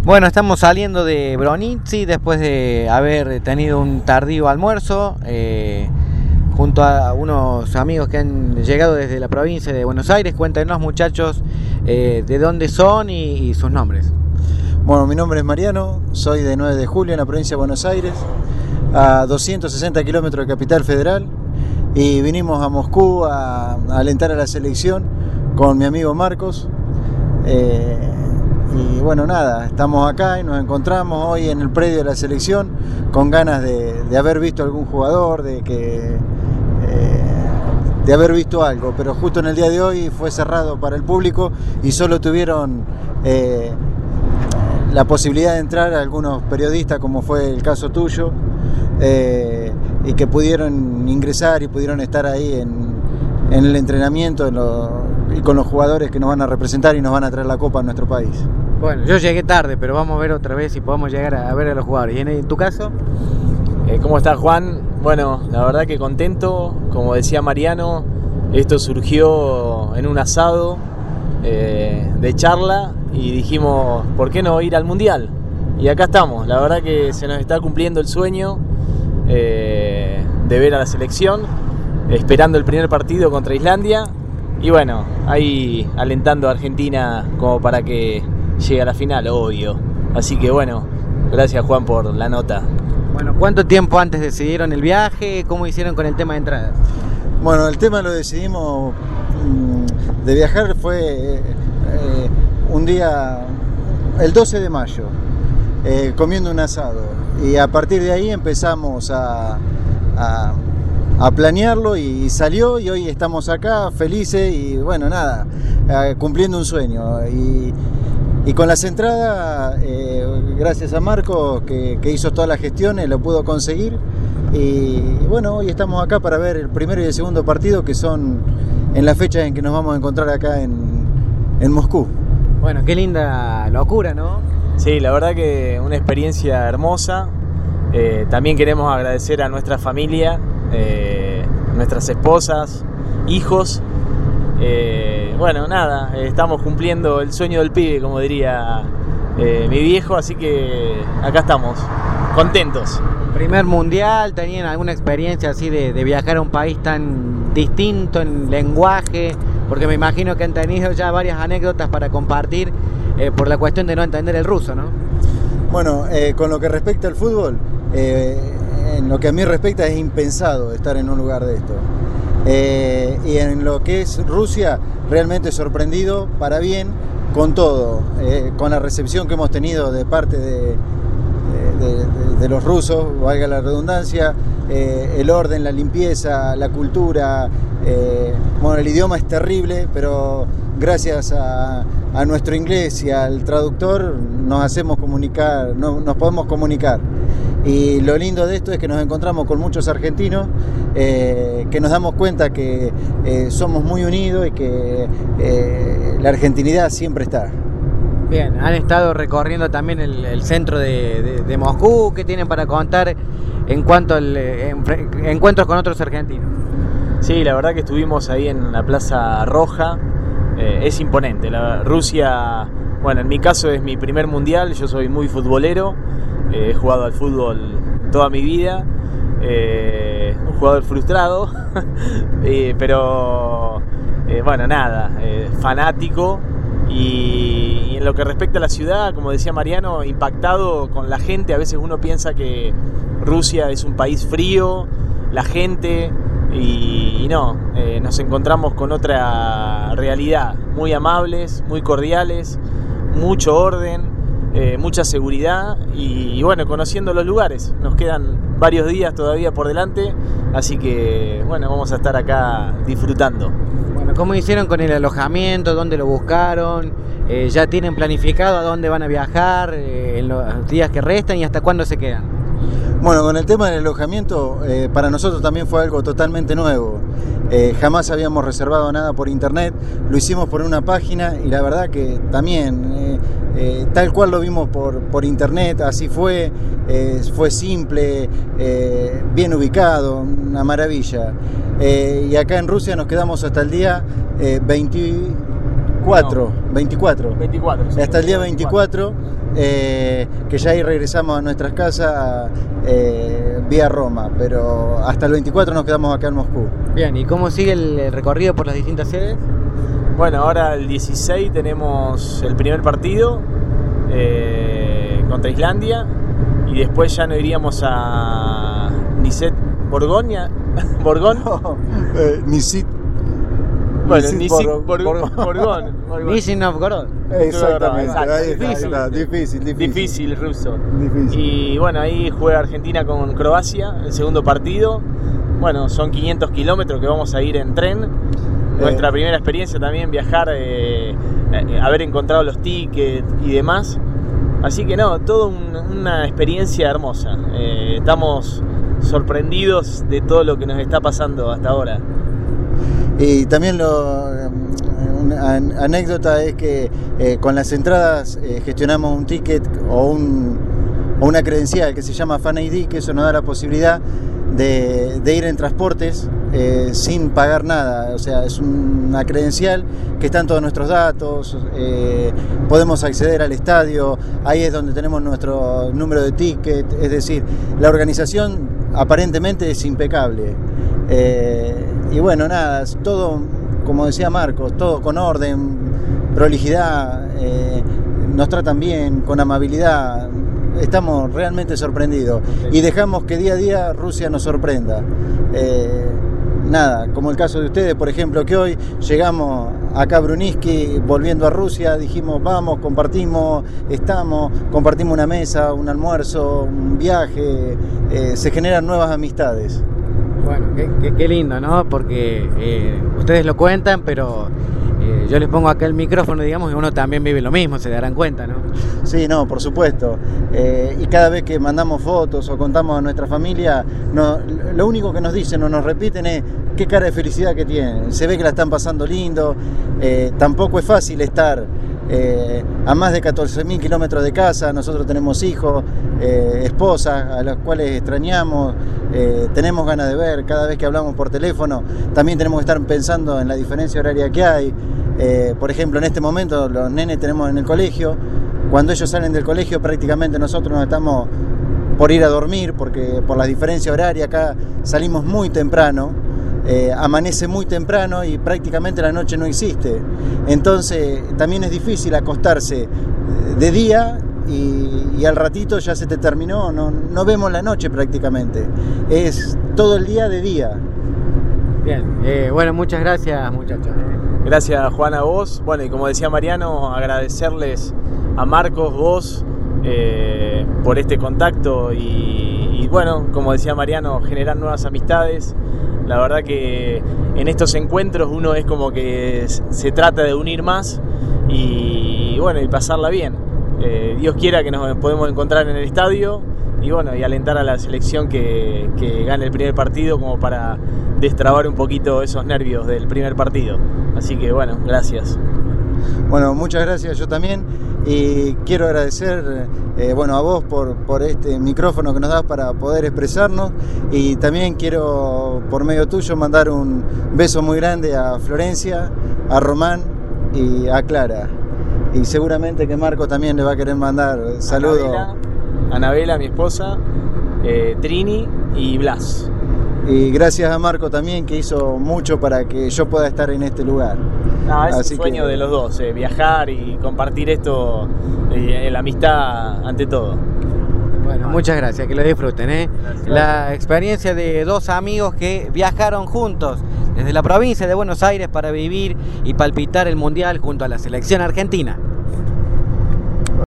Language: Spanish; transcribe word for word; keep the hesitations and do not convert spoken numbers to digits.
Bueno, estamos saliendo de Bronici después de haber tenido un tardío almuerzo eh, junto a unos amigos que han llegado desde la provincia de Buenos Aires. Cuéntenos, muchachos, eh, de dónde son y, y sus nombres. Bueno, mi nombre es Mariano, soy de nueve de julio en la provincia de Buenos Aires, a doscientos sesenta kilómetros de Capital Federal, y vinimos a Moscú a, a alentar a la selección con mi amigo Marcos. Eh, y bueno, nada, estamos acá y nos encontramos hoy en el predio de la selección con ganas de, de haber visto algún jugador, de que eh, de haber visto algo, pero justo en el día de hoy fue cerrado para el público y solo tuvieron eh, la posibilidad de entrar a algunos periodistas, como fue el caso tuyo, eh, y que pudieron ingresar y pudieron estar ahí en, en el entrenamiento en lo, y con los jugadores que nos van a representar y nos van a traer la copa a nuestro país. Bueno, yo llegué tarde, pero vamos a ver otra vez si podemos llegar a ver a los jugadores. ¿Y en tu caso? Eh, ¿Cómo estás, Juan? Bueno, la verdad que contento. Como decía Mariano, esto surgió en un asado eh, de charla y dijimos, ¿por qué no ir al Mundial? Y acá estamos. La verdad que se nos está cumpliendo el sueño eh, de ver a la selección, esperando el primer partido contra Islandia. Y bueno, ahí alentando a Argentina como para que llegue a la final, obvio. Así que bueno, gracias, Juan, por la nota. Bueno, ¿cuánto tiempo antes decidieron el viaje? ¿Cómo hicieron con el tema de entradas? Bueno, el tema lo decidimos mmm, de viajar fue eh, un día, el doce de mayo, eh, comiendo un asado. Y a partir de ahí empezamos a... a a planearlo y salió, y hoy estamos acá felices y bueno, nada, eh, cumpliendo un sueño. Y, y con las entradas, eh, gracias a Marco que, que hizo todas las gestiones, lo pudo conseguir. Y bueno, hoy estamos acá para ver el primero y el segundo partido, que son en las fechas en que nos vamos a encontrar acá en, en Moscú. Bueno, qué linda locura, ¿no? Sí, la verdad que una experiencia hermosa. Eh, también queremos agradecer a nuestra familia, Eh, nuestras esposas, hijos. Eh, bueno, nada, eh, estamos cumpliendo el sueño del pibe, como diría eh, mi viejo, así que acá estamos, contentos. Primer mundial, ¿tenían alguna experiencia así de, de viajar a un país tan distinto en lenguaje? Porque me imagino que han tenido ya varias anécdotas para compartir eh, por la cuestión de no entender el ruso, ¿no? Bueno, eh, con lo que respecta al fútbol, eh, en lo que a mí respecta es impensado estar en un lugar de esto. Eh, y en lo que es Rusia, realmente sorprendido para bien con todo, eh, con la recepción que hemos tenido de parte de, de, de, de los rusos, valga la redundancia, eh, el orden, la limpieza, la cultura. Eh, bueno, el idioma es terrible, pero gracias a, a nuestro inglés y al traductor nos hacemos comunicar, no, nos podemos comunicar. Y lo lindo de esto es que nos encontramos con muchos argentinos, eh, que nos damos cuenta que eh, somos muy unidos y que eh, la argentinidad siempre está. Bien, han estado recorriendo también el, el centro de, de, de Moscú. ¿Qué tienen para contar en cuanto a encuentros con otros argentinos? Sí, la verdad que estuvimos ahí en la Plaza Roja. Eh, es imponente. La Rusia, bueno, en mi caso es mi primer mundial. Yo soy muy futbolero. Eh, he jugado al fútbol toda mi vida, eh, un jugador frustrado, eh, pero eh, bueno, nada, eh, fanático. Y, y en lo que respecta a la ciudad, como decía Mariano, impactado con la gente. A veces uno piensa que Rusia es un país frío, la gente, y, y no, eh, nos encontramos con otra realidad, muy amables, muy cordiales, mucho orden. Eh, mucha seguridad y, y bueno, conociendo los lugares. Nos quedan varios días todavía por delante, así que bueno, vamos a estar acá disfrutando. Bueno, ¿cómo hicieron con el alojamiento? ¿Dónde lo buscaron? Eh, ¿Ya tienen planificado a dónde van a viajar eh, en los días que restan y hasta cuándo se quedan? Bueno, con el tema del alojamiento, eh, para nosotros también fue algo totalmente nuevo. Eh, jamás habíamos reservado nada por internet, lo hicimos por una página y la verdad que también, eh, eh, tal cual lo vimos por, por internet, así fue, eh, fue simple, eh, bien ubicado, una maravilla. Eh, y acá en Rusia nos quedamos hasta el día eh, veinticuatro, No. veinticuatro, veinticuatro, sí, hasta el día veinticuatro. eh, que ya ahí regresamos a nuestras casas eh, vía Roma, pero hasta el veinticuatro nos quedamos acá en Moscú. Bien, ¿y cómo sigue el recorrido por las distintas sedes? Bueno, ahora el dieciséis tenemos el primer partido eh, contra Islandia y después ya nos iríamos a Niset Borgoña. ¿Borgón? No, eh, Nisit. Bueno, Nisit Nisit Borgón. Borgón. Borgón. Borgón. Nizhny Novgorod. Exactamente, Exacto. ahí está, ahí Difícil. está, difícil, difícil. Difícil ruso. Difícil. Y bueno, ahí juega Argentina con Croacia, el segundo partido. Bueno, son quinientos kilómetros que vamos a ir en tren. Nuestra Eh. primera experiencia también, viajar, eh, eh, haber encontrado los tickets y demás. Así que no, toda un, una experiencia hermosa. Eh, estamos sorprendidos de todo lo que nos está pasando hasta ahora. Y también lo, una an- anécdota es que eh, con las entradas eh, gestionamos un ticket o, un, o una credencial que se llama Fan I D, que eso nos da la posibilidad de, de ir en transportes eh, sin pagar nada. O sea, es una credencial que están todos nuestros datos, eh, podemos acceder al estadio, ahí es donde tenemos nuestro número de ticket, es decir, la organización aparentemente es impecable. Eh, y bueno, nada, es todo, como decía Marcos, todo con orden, prolijidad, eh, nos tratan bien, con amabilidad. Estamos realmente sorprendidos y dejamos que día a día Rusia nos sorprenda. Eh, nada, como el caso de ustedes, por ejemplo, que hoy llegamos acá a Bruniski, volviendo a Rusia, dijimos vamos, compartimos, estamos, compartimos una mesa, un almuerzo, un viaje, eh, se generan nuevas amistades. Bueno, qué, qué, qué lindo, ¿no? Porque eh, ustedes lo cuentan, pero eh, yo les pongo acá el micrófono, digamos, y uno también vive lo mismo, se darán cuenta, ¿no? Sí, no, por supuesto. Eh, y cada vez que mandamos fotos o contamos a nuestra familia, no, lo único que nos dicen o nos repiten es qué cara de felicidad que tienen. Se ve que la están pasando lindo. Eh, tampoco es fácil estar eh, a más de catorce mil kilómetros de casa. Nosotros tenemos hijos, eh, esposas a las cuales extrañamos, eh, tenemos ganas de ver. Cada vez que hablamos por teléfono, también tenemos que estar pensando en la diferencia horaria que hay. Eh, por ejemplo, en este momento los nenes tenemos en el colegio. Cuando ellos salen del colegio, prácticamente nosotros nos estamos por ir a dormir, porque por la diferencia horaria acá salimos muy temprano, eh, amanece muy temprano y prácticamente la noche no existe. Entonces también es difícil acostarse de día y, y al ratito ya se te terminó, no, no vemos la noche prácticamente, es todo el día de día. Bien, eh, bueno, muchas gracias, muchachos. Gracias, Juan, a vos. Bueno, y como decía Mariano, agradecerles a Marcos, vos, eh, por este contacto y, y bueno, como decía Mariano, generar nuevas amistades. La verdad que en estos encuentros uno es como que se trata de unir más y bueno, y pasarla bien. Eh, Dios quiera que nos podemos encontrar en el estadio y bueno, y alentar a la selección que, que gane el primer partido como para destrabar un poquito esos nervios del primer partido. Así que bueno, gracias. Bueno, muchas gracias, yo también, y quiero agradecer eh, bueno, a vos por, por este micrófono que nos das para poder expresarnos, y también quiero por medio tuyo mandar un beso muy grande a Florencia, a Román y a Clara, y seguramente que Marco también le va a querer mandar saludos. Anabela, Anabela, mi esposa, eh, Trini y Blas. Y gracias a Marco también, que hizo mucho para que yo pueda estar en este lugar. Ah, es Así un sueño que... de los dos, eh, viajar y compartir esto, eh, la amistad ante todo. Bueno, muchas gracias, que lo disfruten, ¿eh? Gracias. La experiencia de dos amigos que viajaron juntos desde la provincia de Buenos Aires para vivir y palpitar el Mundial junto a la selección argentina.